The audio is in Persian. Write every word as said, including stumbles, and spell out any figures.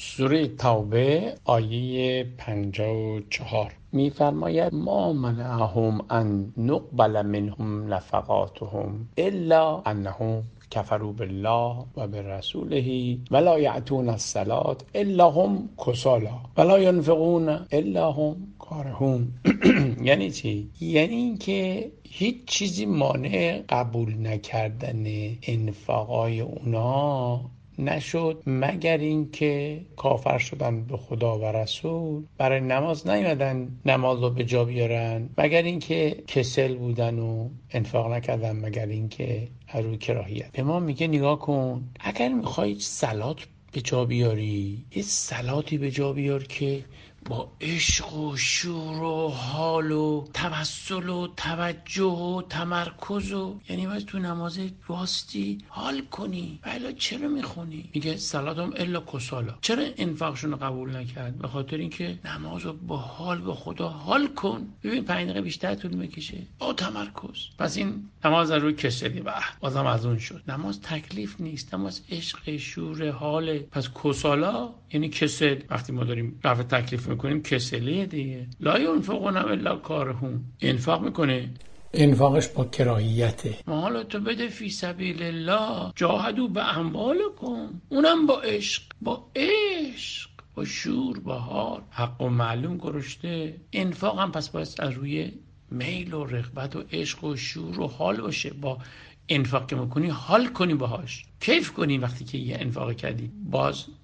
سوره توبه آیه پنجاه و چهار می‌فرماید ما منعهم ان نقبل منهم نفقاتهم الا انهم کفروا بالله و برسوله ولا یأتون الصلاة الا هم کسالی ولا ينفقون الا هم کارهون. یعنی چی؟ یعنی اینکه هیچ چیزی مانع قبول نکردن انفاقای اونا نشد مگر اینکه کافر شدن به خدا و رسول، برای نماز نیومدن نماز رو به جا بیارن، مگر اینکه کسل بودن و انفاق نکردن، مگر اینکه از روی کراهیت. به ما میگه نگاه کن، اگر میخوای صلات به جا بیاری، یه صلاتی به جا بیار که با عشق و شور و حال و توسل و توجه و تمرکز و یعنی باید تو نماز واسطی حال کنی. ولی چرا میخونی؟ میگه صلاتم الا کسالا. چرا انفاقشون رو قبول نکرد؟ به خاطر اینکه نماز رو با حال به خدا حال کن. ببین پنج دقیقه بیشتر طول میکشه با تمرکز. پس این نماز رو کسلی به بازم از اون شد. نماز تکلیف نیست، نماز عشق، شور، حال. پس کسالا یعنی کسل. وقتی ما داریم رفع تکلیف میکنیم کسلیه دیگه. لا ينفقون الا کارهون. انفاق میکنه، انفاقش با کراهیته. مالتو بده فی سبیل الله، جاهدوا به اموالکم، اونم با عشق، با عشق، با شور، با حال. حق و معلوم گرشته. انفاق هم پس باید از روی میل و رغبت و عشق و شور و حال باشه. با انفاق که میکنی حال کنی، باهاش کیف کنی. وقتی که یه انفاق کردی باز